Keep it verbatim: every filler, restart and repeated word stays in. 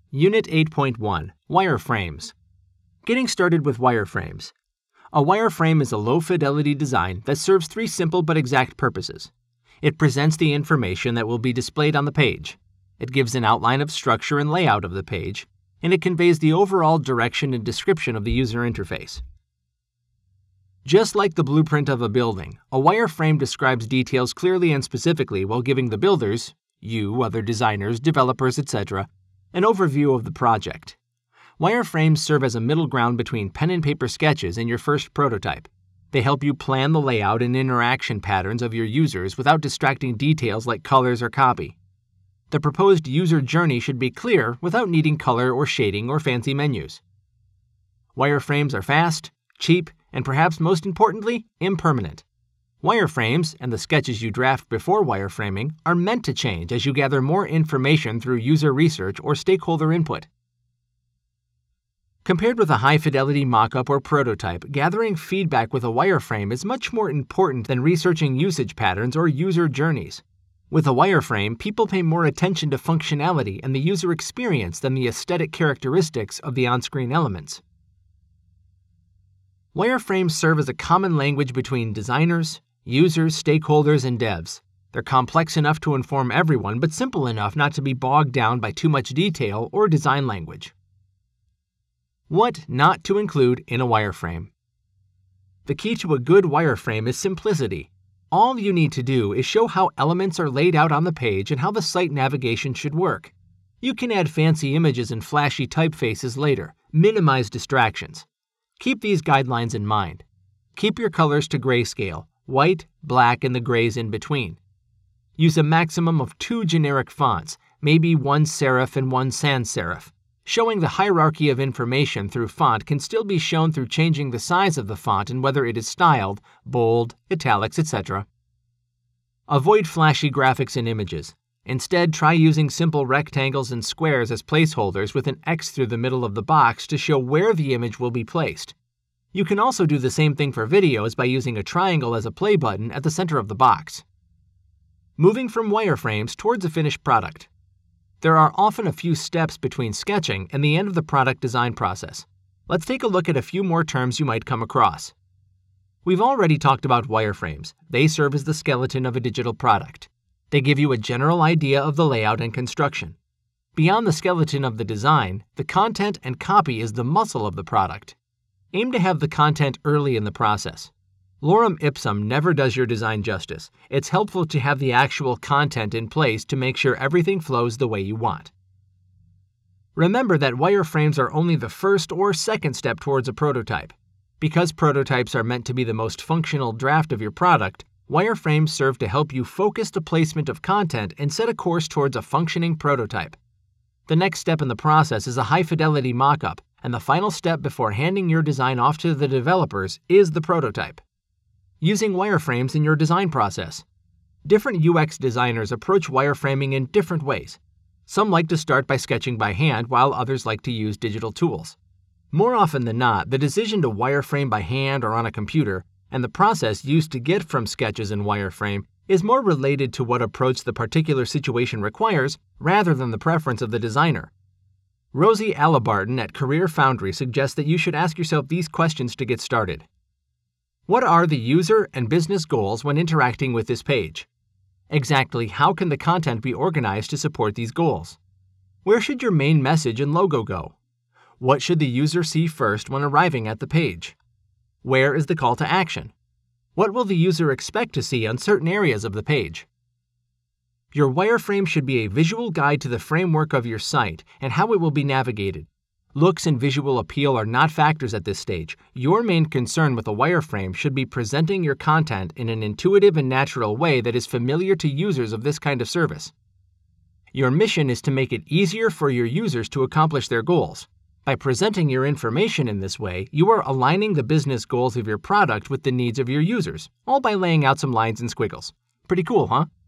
Unit eight point one, Wireframes. Getting started with wireframes. A wireframe is a low-fidelity design that serves three simple but exact purposes. It presents the information that will be displayed on the page. It gives an outline of structure and layout of the page, and it conveys the overall direction and description of the user interface. Just like the blueprint of a building, a wireframe describes details clearly and specifically while giving the builders, you, other designers, developers, et cetera, an overview of the project. Wireframes serve as a middle ground between pen and paper sketches and your first prototype. They help you plan the layout and interaction patterns of your users without distracting details like colors or copy. The proposed user journey should be clear without needing color or shading or fancy menus. Wireframes are fast, cheap, and perhaps most importantly, impermanent. Wireframes, and the sketches you draft before wireframing, are meant to change as you gather more information through user research or stakeholder input. Compared with a high-fidelity mock-up or prototype, gathering feedback with a wireframe is much more important than researching usage patterns or user journeys. With a wireframe, people pay more attention to functionality and the user experience than the aesthetic characteristics of the on-screen elements. Wireframes serve as a common language between designers, users, stakeholders, and devs. They're complex enough to inform everyone, but simple enough not to be bogged down by too much detail or design language. What not to include in a wireframe. The key to a good wireframe is simplicity. All you need to do is show how elements are laid out on the page and how the site navigation should work. You can add fancy images and flashy typefaces later. Minimize distractions. Keep these guidelines in mind. Keep your colors to grayscale, white, black, and the grays in between. Use a maximum of two generic fonts, maybe one serif and one sans serif. Showing the hierarchy of information through font can still be shown through changing the size of the font and whether it is styled, bold, italics, et cetera. Avoid flashy graphics and images. Instead, try using simple rectangles and squares as placeholders with an X through the middle of the box to show where the image will be placed. You can also do the same thing for videos by using a triangle as a play button at the center of the box. Moving from wireframes towards a finished product. There are often a few steps between sketching and the end of the product design process. Let's take a look at a few more terms you might come across. We've already talked about wireframes. They serve as the skeleton of a digital product. They give you a general idea of the layout and construction. Beyond the skeleton of the design, the content and copy is the muscle of the product. Aim to have the content early in the process. Lorem ipsum never does your design justice. It's helpful to have the actual content in place to make sure everything flows the way you want. Remember that wireframes are only the first or second step towards a prototype. Because prototypes are meant to be the most functional draft of your product, wireframes serve to help you focus the placement of content and set a course towards a functioning prototype. The next step in the process is a high-fidelity mock-up, and the final step before handing your design off to the developers is the prototype. Using wireframes in your design process. Different U X designers approach wireframing in different ways. Some like to start by sketching by hand, while others like to use digital tools. More often than not, the decision to wireframe by hand or on a computer, and the process used to get from sketches and wireframe, is more related to what approach the particular situation requires, rather than the preference of the designer. Rosie Alibarton at Career Foundry suggests that you should ask yourself these questions to get started. What are the user and business goals when interacting with this page? Exactly how can the content be organized to support these goals? Where should your main message and logo go? What should the user see first when arriving at the page? Where is the call to action? What will the user expect to see on certain areas of the page? Your wireframe should be a visual guide to the framework of your site and how it will be navigated. Looks and visual appeal are not factors at this stage. Your main concern with a wireframe should be presenting your content in an intuitive and natural way that is familiar to users of this kind of service. Your mission is to make it easier for your users to accomplish their goals. By presenting your information in this way, you are aligning the business goals of your product with the needs of your users, all by laying out some lines and squiggles. Pretty cool, huh?